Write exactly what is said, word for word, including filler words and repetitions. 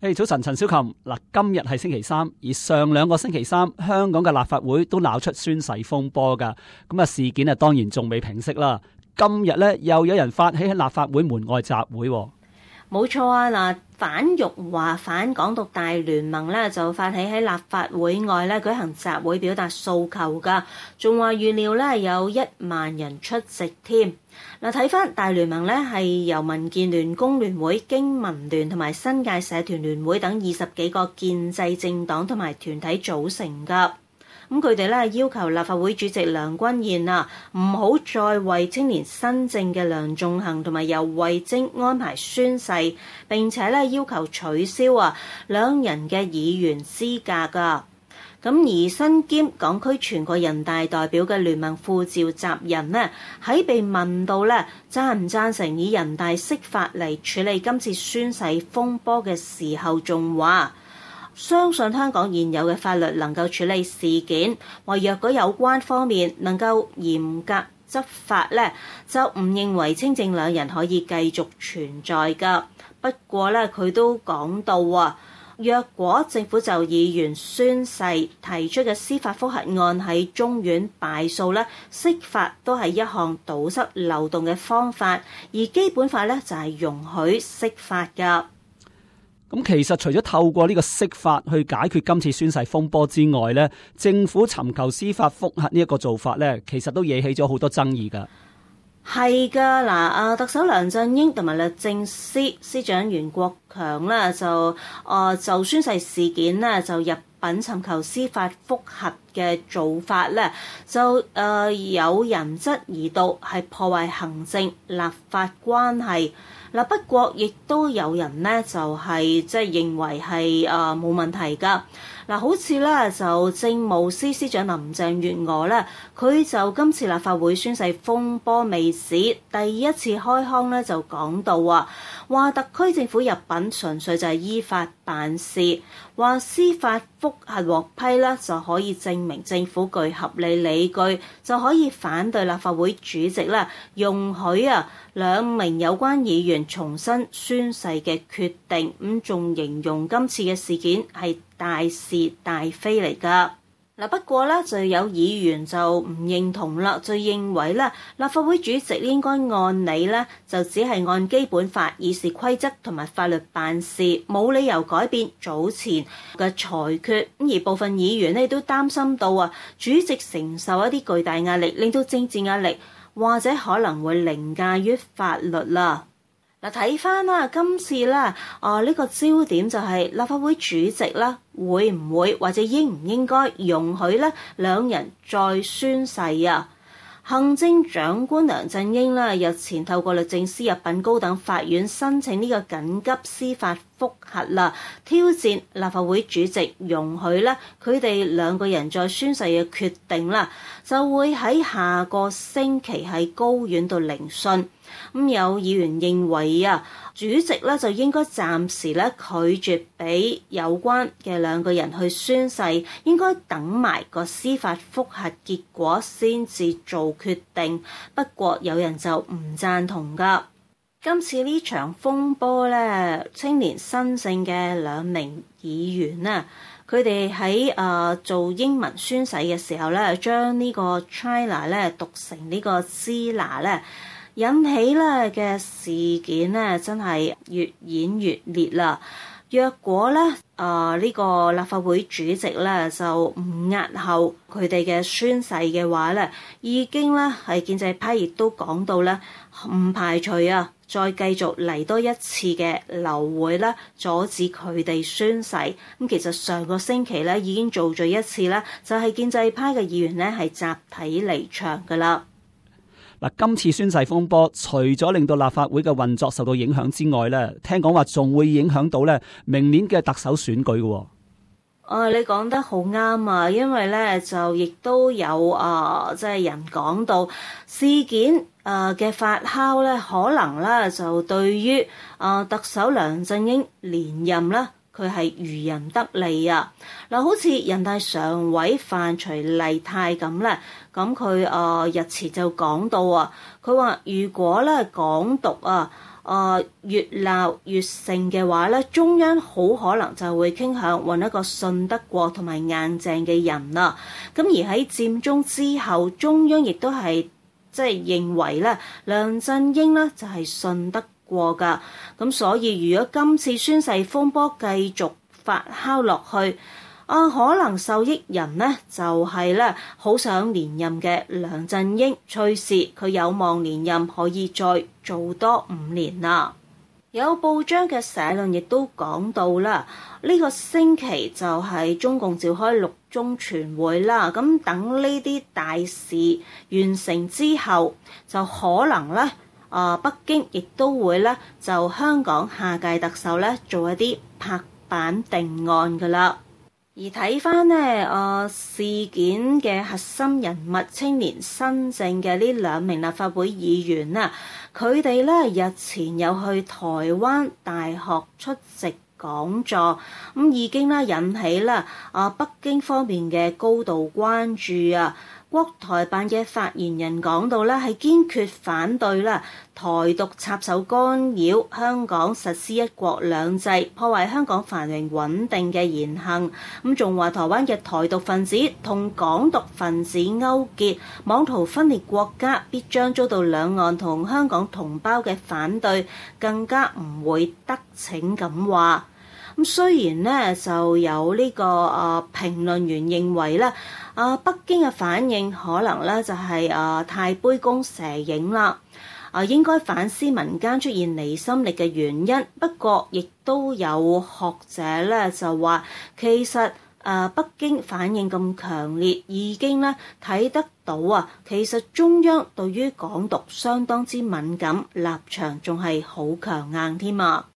Hey, 早晨，陳小琴。嗱，今日係星期三，而上兩個星期三，香港嘅立法會都鬧出宣誓風波噶。咁啊，事件啊當然仲未平息啦。今日咧又有人發起喺立法會門外集會。 冇錯啊！嗱，反辱華反港獨大聯盟咧就發起喺立法會外咧舉行集會，表達訴求噶，仲話預料咧有一萬人出席添。嗱，睇翻大聯盟咧係由民建聯、工聯會、經民聯同埋新界社團聯會等二十幾個建制政黨同埋團體組成噶。咁佢哋咧要求立法會主席梁君彥啊，唔好再為青年新政嘅梁頌恆同埋游蕙禎安排宣誓，並且咧要求取消啊兩人嘅議員資格噶。咁而身兼港區全國人大代表嘅聯盟副召集人呢，喺被問到咧贊唔贊成以人大釋法嚟處理今次宣誓風波嘅時候，仲話相信香港現有嘅法律能夠處理事件，話若果有關方面能夠嚴格執法咧，就唔認為青政兩人可以繼續存在噶。不過咧，佢都講到啊，若果政府就議員宣誓提出嘅司法覆核案喺中院敗訴咧，釋法都係一項堵塞漏洞嘅方法，而基本法咧就係容許釋法噶。 咁其實除咗透過呢個釋法去解決今次宣誓風波之外咧，政府尋求司法覆核呢一個做法咧，其實都惹起咗好多爭議噶。 係噶，嗱，啊，特首梁振英同埋律政司司長袁國強咧就啊就宣誓事件咧就入稟尋求司法覆核嘅做法咧，就誒、呃、有人質疑到係破壞行政立法關係。嗱，不過亦都有人咧就係即係認為係誒冇問題㗎。嗱，好似咧就政務司司長林鄭月娥咧，佢就今次立法會宣誓風波未止，第一次開腔咧就講到啊，話特區政府入稟純粹就係依法辦事，話司法覆核獲批咧就可以證明政府具合理理據，就可以反對立法會主席咧容許啊兩名有關議員重新宣誓嘅決定，咁仲形容今次嘅事件係大是大非嚟㗎。嗱，不過咧就有議員就唔認同啦，就認為咧立法會主席應該按理咧就只係按基本法、議事規則同埋法律辦事，冇理由改變早前嘅裁決。咁而部分議員咧都擔心到啊，主席承受一啲巨大壓力，令到政治壓力或者可能會凌駕於法律啦。嗱，睇翻啦，今次咧，啊呢個焦點就係立法會主席啦，會唔會或者應唔應該容許咧兩人再宣誓啊？行政長官梁振英咧日前透過律政司入稟高等法院申請呢個緊急司法覆核啦，挑戰立法會主席容許咧佢哋兩個人再宣誓嘅決定啦，就會喺下個星期喺高院度聆訊。咁有議員認為啊，主席咧就應該暫時咧拒絕俾有關嘅兩個人去宣誓，應該等埋個司法覆核結果先至做決定。不過有人就唔贊同㗎。今次呢場風波咧，青年新政嘅兩名議員啊，佢哋喺誒做英文宣誓嘅時候咧，將呢個 China 咧讀成呢個 China 咧。引起咧嘅事件咧，真係越演越烈啦。若果咧，啊呢個立法會主席咧就唔押後佢哋嘅宣誓嘅話咧，已經咧係建制派亦都講到咧，唔排除啊再繼續嚟多一次嘅流會啦，阻止佢哋宣誓。咁其實上個星期咧已經做咗一次啦，就係建制派嘅議員咧係集體離場噶啦。 嗱，今次宣誓風波，除咗令到立法會嘅運作受到影響之外咧，聽講話仲會影響到咧明年嘅特首選舉嘅。 啊，你講得好啱啊！因為咧就亦都有啊，即係人講到事件啊嘅發酵咧，可能咧就對於啊特首梁振英連任啦，佢係漁人得利啊！嗱，好似人大常委范徐麗泰咁咧，咁佢啊日前就講到啊，佢話如果咧港獨啊呃、越鬧越盛嘅話咧，中央好可能就會傾向揾一個信得過同埋硬淨嘅人啦。咁而喺佔中之後，中央亦都係即係認為咧，梁振英咧就係信得過㗎。咁所以如果今次宣誓風波繼續發酵落去，啊，可能受益人呢就係咧好想連任嘅梁振英，隨時佢有望連任，可以再做多五年啦。有報章嘅社論亦都講到啦，呢個星期就係中共召開六中全會啦，咁等呢啲大事完成之後，就可能咧啊，北京亦都會咧就香港下屆特首咧做一啲拍板定案㗎啦。而睇翻呢誒事件嘅核心人物青年新政嘅呢兩名立法會議員啊，佢哋咧日前有去台灣大學出席講座，咁已經咧引起啦啊北京方面嘅高度關注啊。國台辦嘅發言人講到咧，係堅決反對啦台獨插手干擾香港實施一國兩制、破壞香港繁榮穩定嘅言行。咁仲話台灣嘅台獨分子同港獨分子勾結，妄圖分裂國家，必將遭到兩岸同香港同胞嘅反對，更加唔會得逞咁話。咁雖然呢就有呢、這個啊評論員認為咧，啊北京嘅反應可能咧就係啊太杯弓蛇影啦，啊應該反思民間出現離心力嘅原因。不過亦都有學者咧就話，其實啊北京反應咁強烈，已經咧睇得到啊，其實中央對於港獨相當之敏感，立場仲係好強硬添啊。